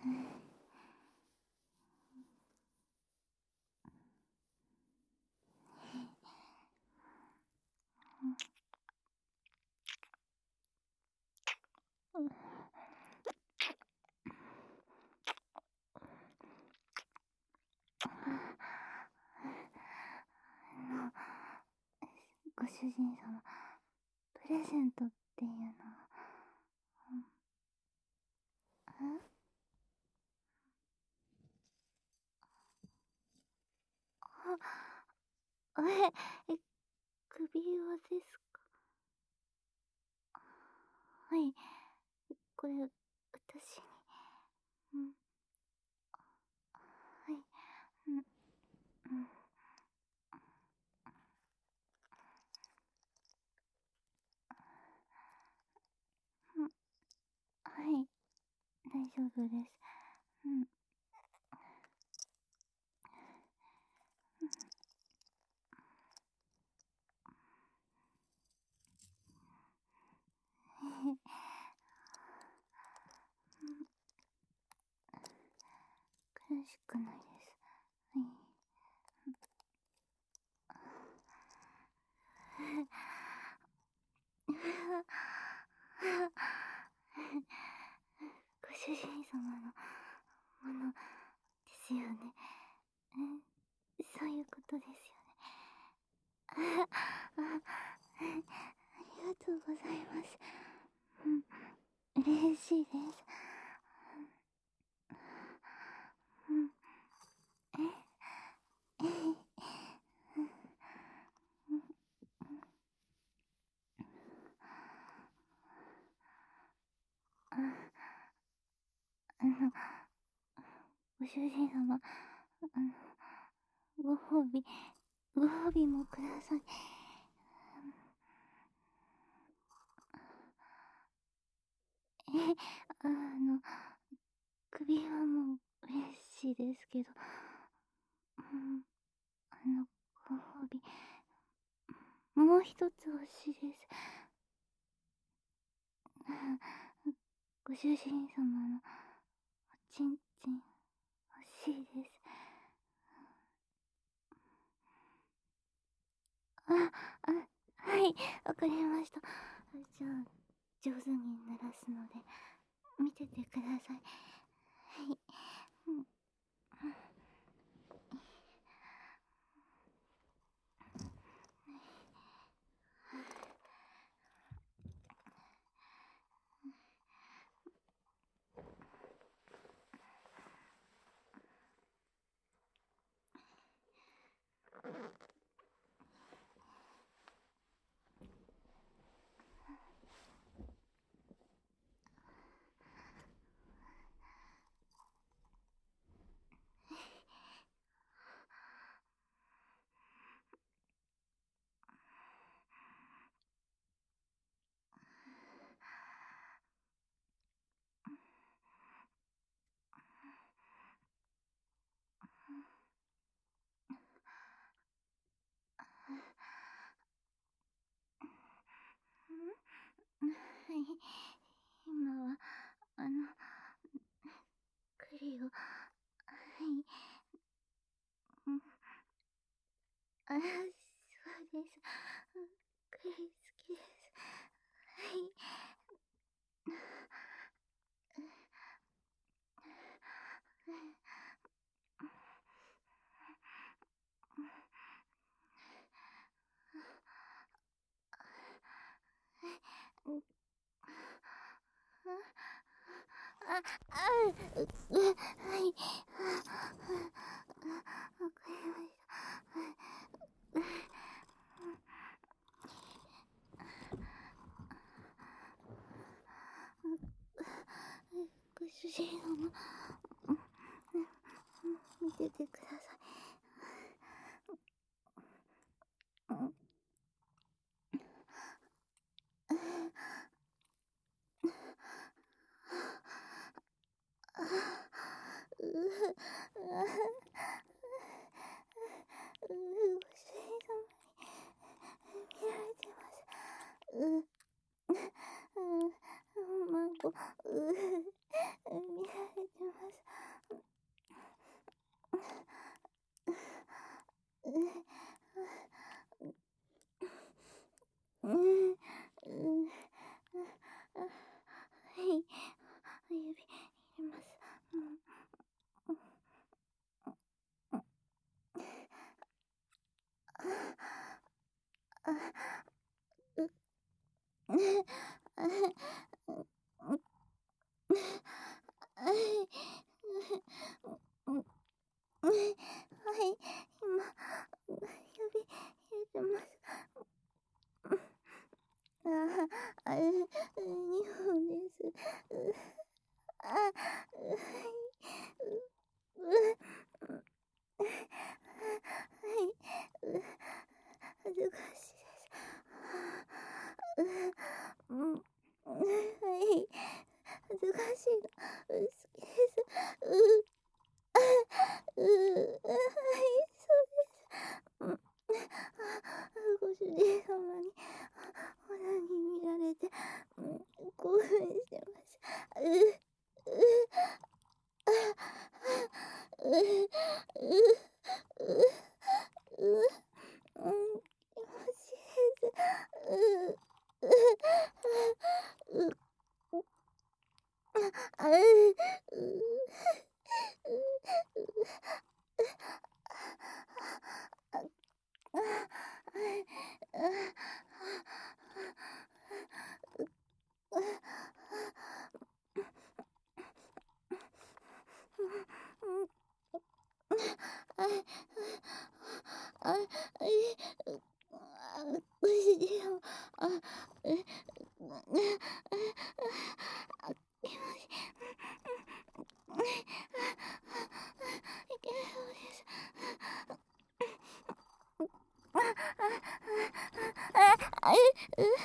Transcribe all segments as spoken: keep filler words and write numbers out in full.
ご主人様、プレゼントっていうのは、うん、あ、え、え、首輪ですか？はい、これ、私に、うん、はい、うん、うん、うん、はい、大丈夫です。うん、苦しくないです。はい。ご主人様のものですよね。うん、そういうことですよね。あ、あ、ありがとうございます。うん、嬉しいです。うん、え、え、あ、あの、ご主人様、あの、ご褒美、ご褒美もください。え、あの、首はもう嬉しいですけど、うん、あの、ご褒美、もう一つ欲しいです。ご主人様のおちんちん欲しいです。あ、あ、はい、わかりました。じゃあ、上手に鳴らすので、見ててください。はい。うん、はい。今は、あの、栗を、はい。うん、あ、そうです。栗好きです。はい。あ、あ、う、う、はい。わかりました。ご主人様、見ててください。うん、う、ご主人様に見られてます。う、うん、孫、う、見られてます。 はい、今、指、入れてます。ああ、あ、う、にほんです。う、あ、はい、う、う、はい、う、恥ずかしいです。う、うん、はい、恥ずかしいの、う、好きです。う、あ、う、はい、そうです。うん、あ、ご主人様に、オナに見られて、うん、興奮してます。う、う、あ、う、う、う、う、うん、気持ちいいです。う、う、う、う、あ、う、う、あ、え、あ、ご主人様、あ、え、ね、あ、気持ちいけそうです。あ、あ、あ、う、う、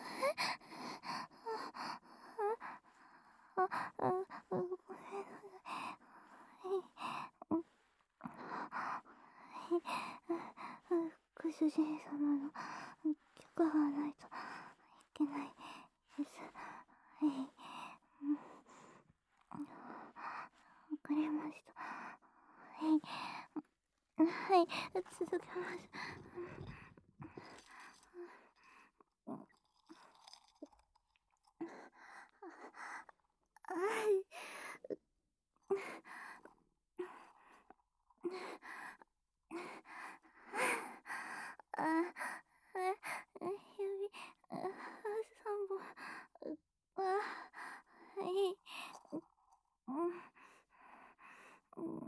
あ、あ、ごめんなさい。ご主人様の許可がないといけないです。はい。わかりました。はい。はい。続けます。はい。あ、あ、指、あ、三本。あ、はい。うん。うん。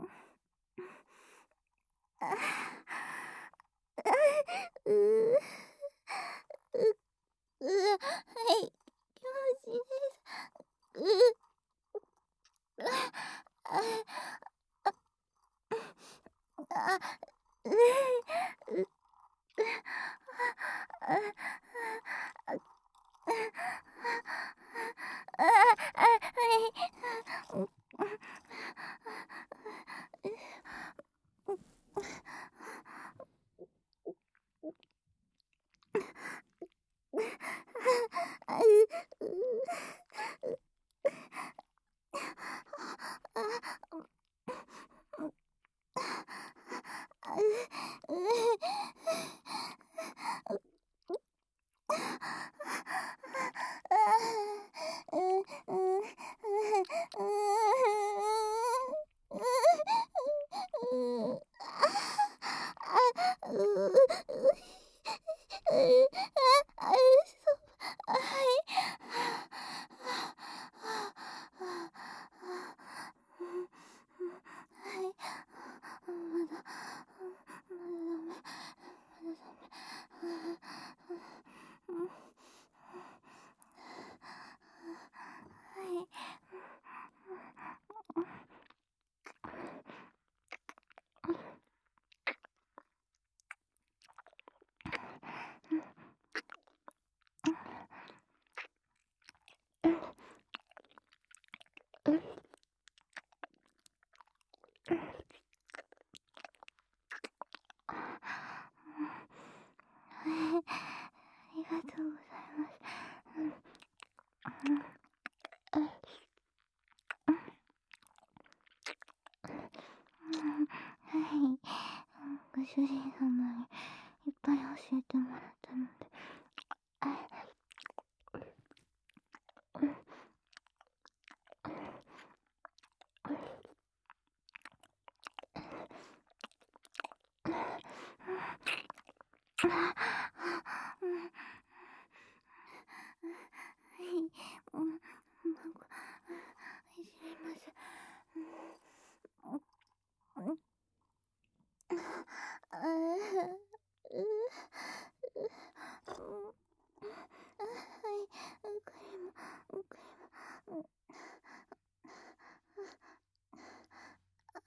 あ、あ、う、う、う、はい。気持ちいいです。う、あ、あ、あ、う、う、あ、あ、あ、あ、はい。う、あ、う、う、あ、あ、う、う、う、う、あ、う、え、あ、あ、そう、あ、はい。はい。まだ、まだダメ。まだダメ。はい。ありがとうございます。はい。ご主人様にいっぱい教えてもらったので。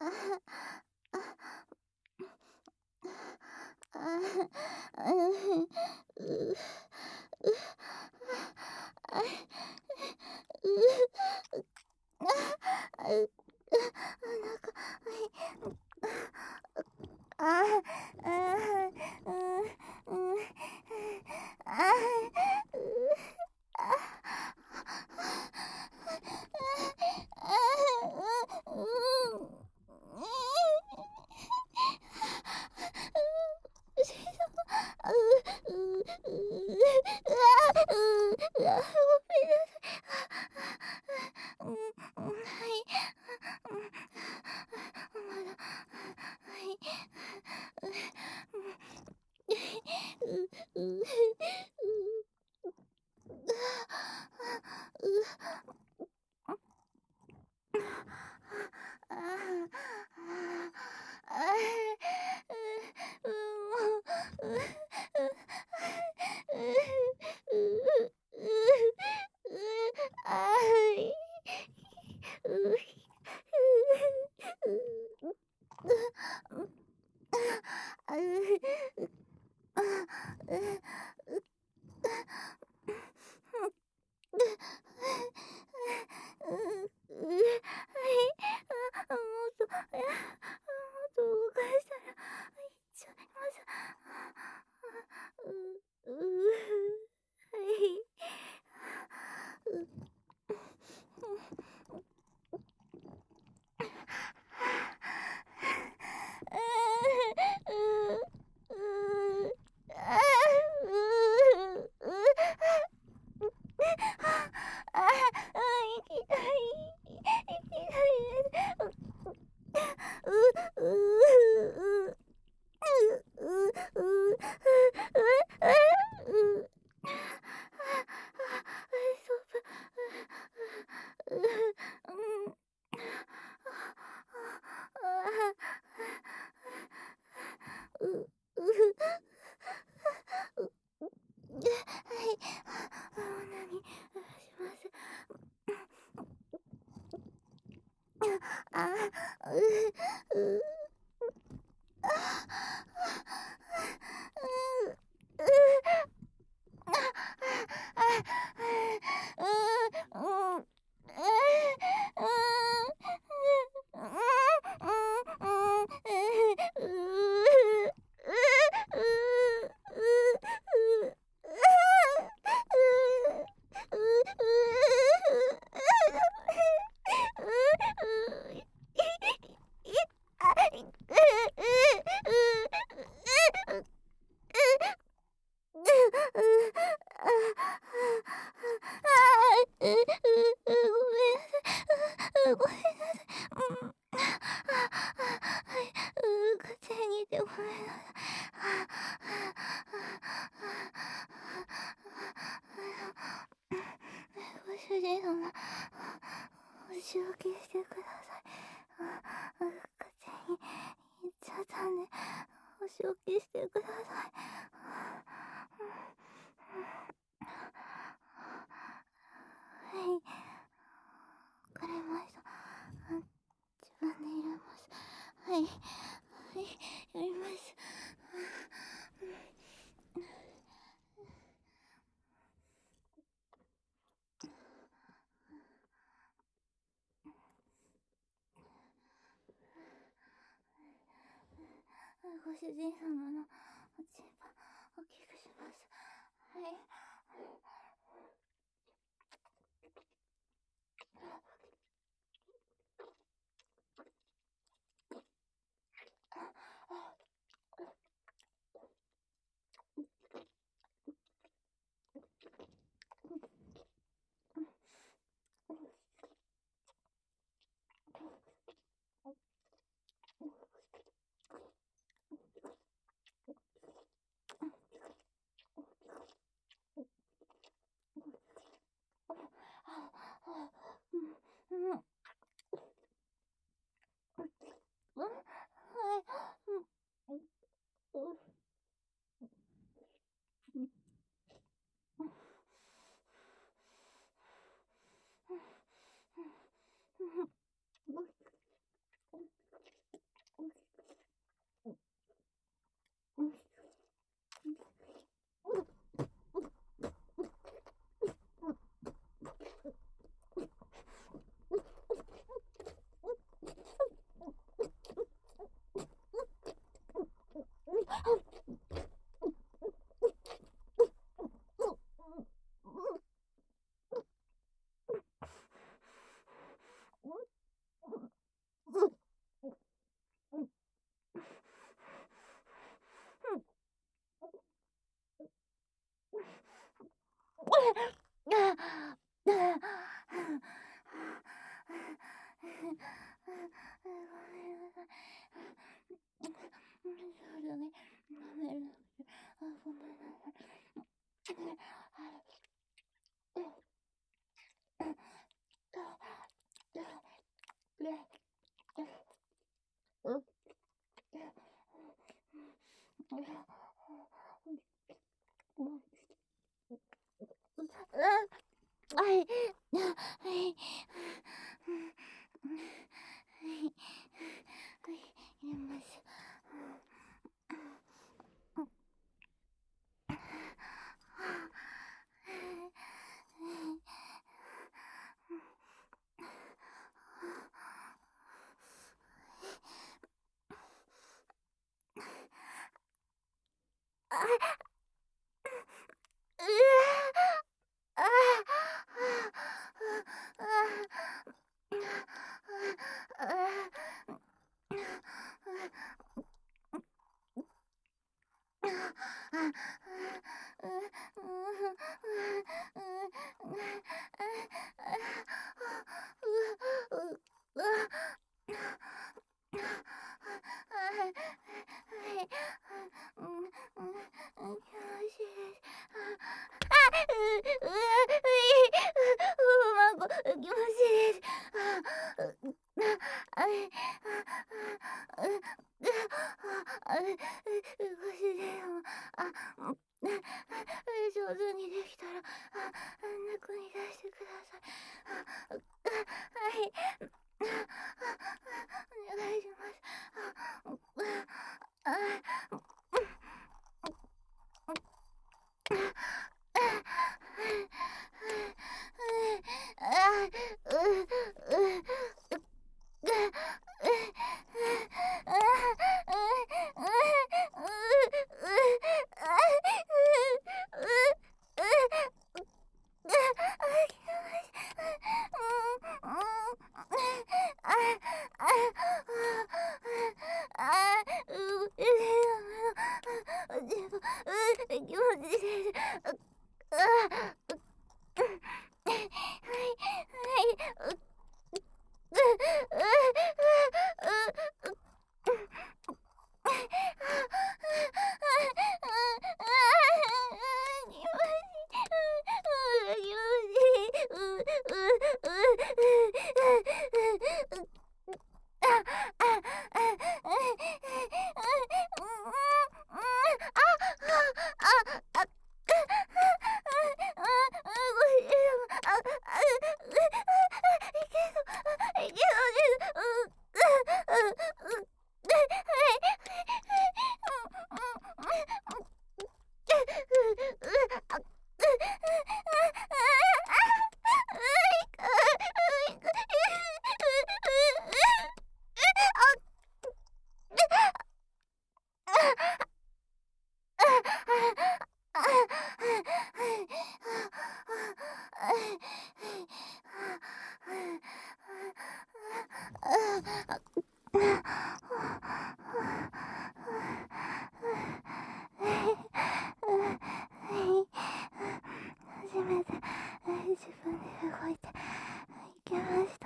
ご主人様のおちんぽ大きくします。はい。 そうだね。舐める。あ、ごめんなさい。はい。はい。入れます。あ、うわ、あ、あ、あ、上手にできたら、あ、中に出してください。あ、はい。お願いします。あ、あ、気持ちいいです。初めて自分で動いていけました。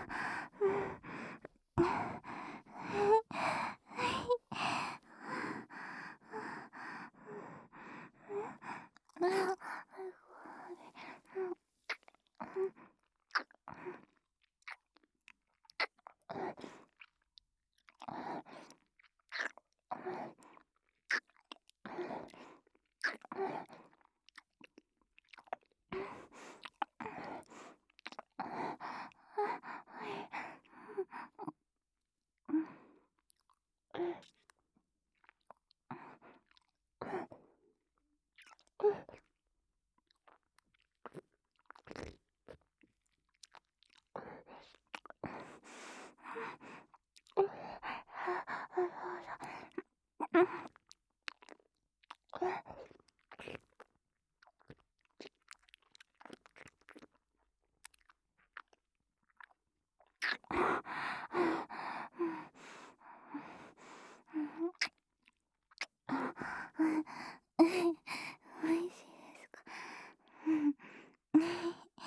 美味しいですか？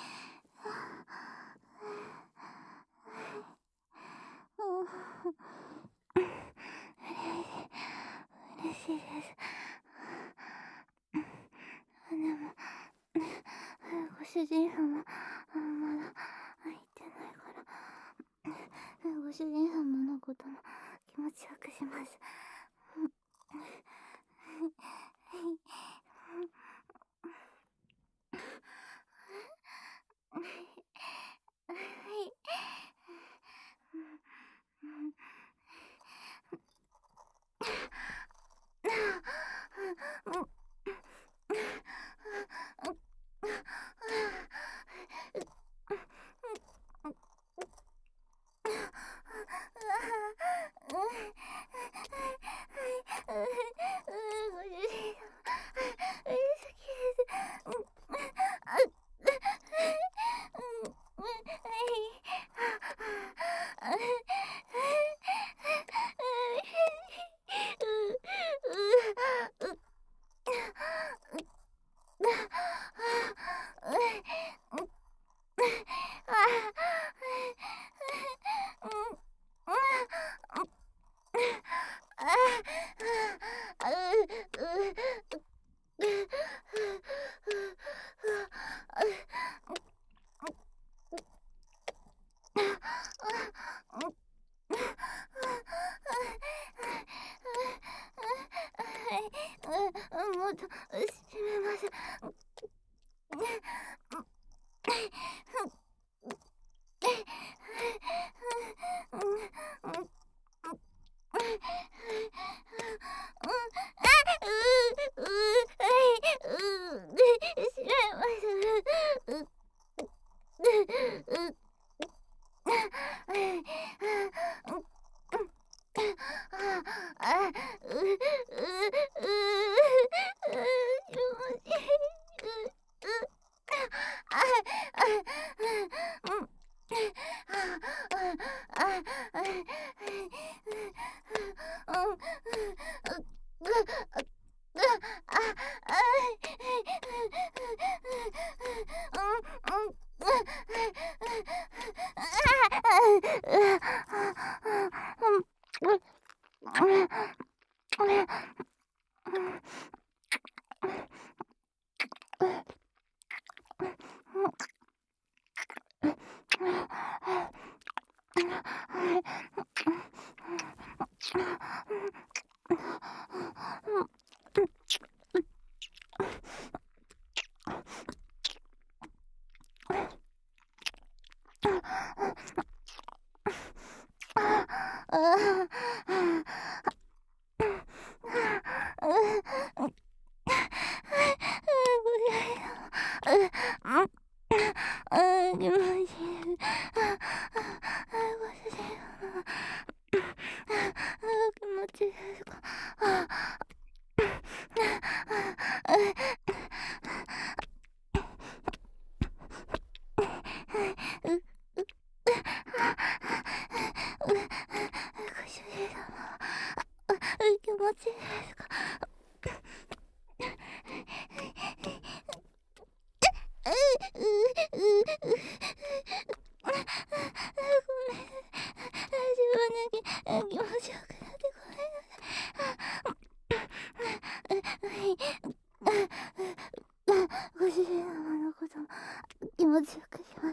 しいです。でも、ご主人様、まだ言ってないから、ご主人様のことも気持ちよくします。はい。もっと閉めます。気持ちいいですか？気持ちよくなってごめんなさい。ご主人様のことも気持ちよくします。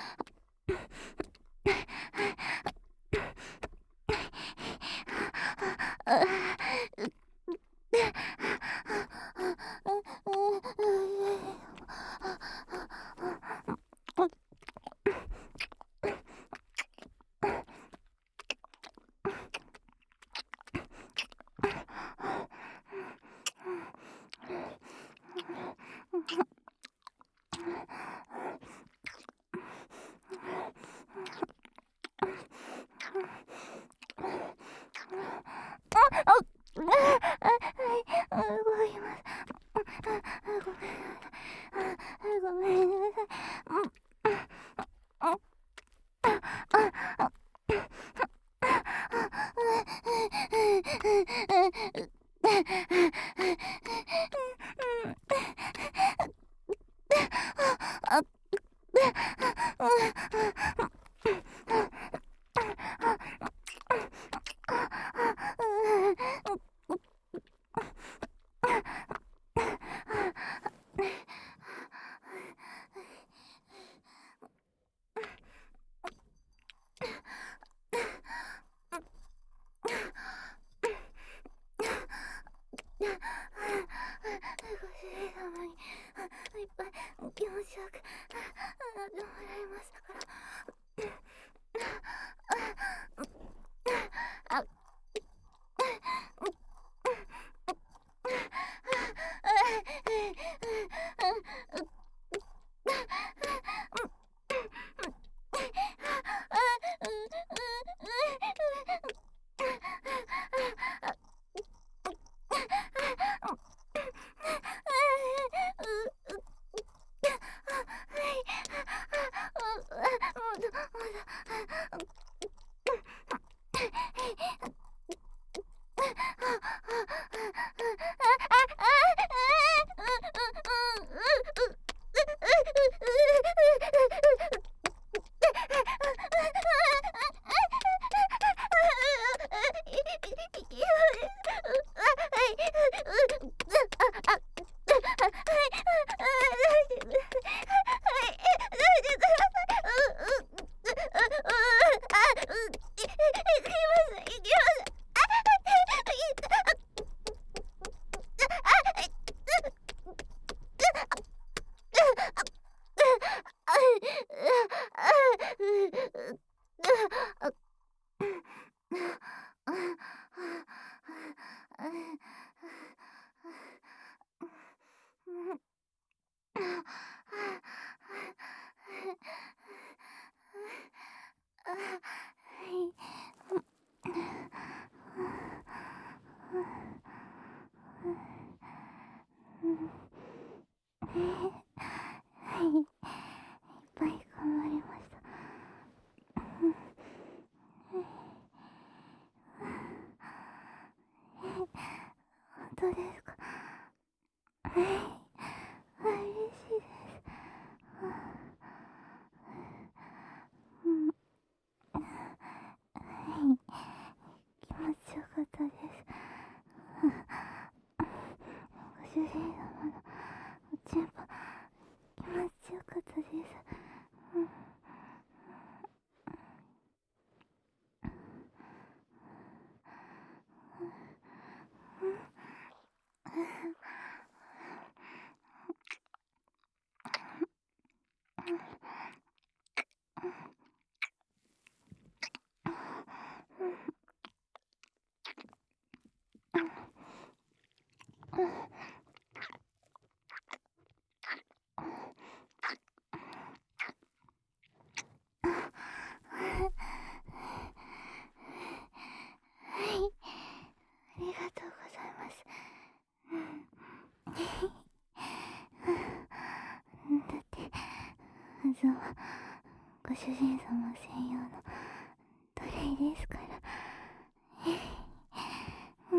ごめんなさい。 はい。はい。いっぱい頑張りました。本当ですか？はい。嬉しいです。うん。はい。気持ちよかったです。ご主人様のおちんぽ気持ちよかったです。うん。はい。ありがとうございます。だって、まずはご主人様専用のトレイですから。うん。